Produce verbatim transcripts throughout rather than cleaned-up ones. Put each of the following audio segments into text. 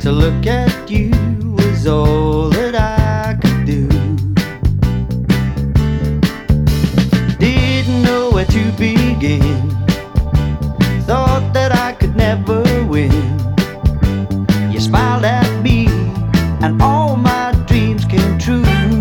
To look at you was all that I could do. Didn't know where to begin. Thought that I could never win. You smiled at me and all my dreams came true.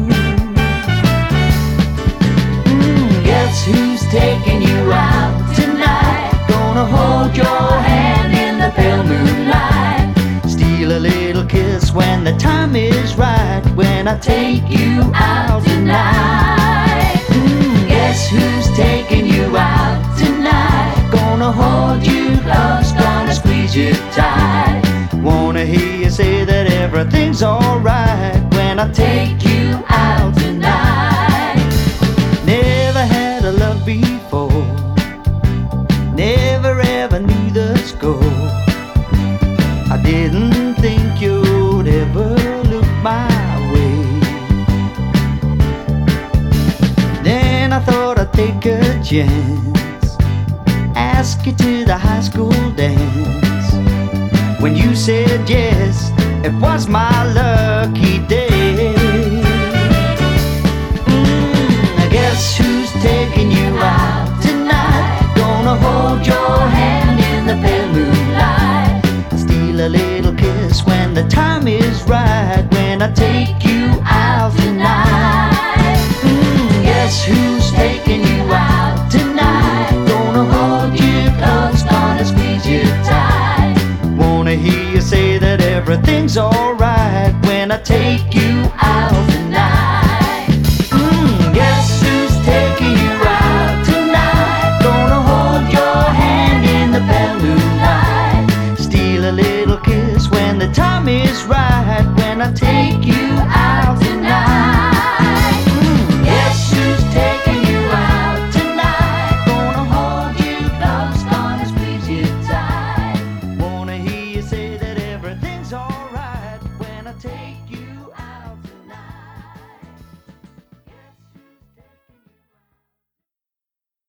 mm, Guess who's taking you out tonight? Gonna hold your hand in the pale moonlight. Steal a little kiss when the time is right. When I take you out tonight. mm, Guess who's taking you out tonight? Gonna hold you close, gonna squeeze you tight. Wanna hear you say that everything's alright when I take you out tonight. Never had a love before, never ever knew the score. I didn't think you'd ever look my way. Then I thought I'd take a chance, ask you to the high school dance. When you said yes, it was my lucky day. mm, I guess who's taking you out tonight? Gonna hold your hand in the pale moonlight. Steal a little kiss when the time is right. When I take you out tonight. mm, Guess who's taking you out tonight? Gonna hold you close, gonna squeeze you tight. Wanna hear you say that everything's alright when I take you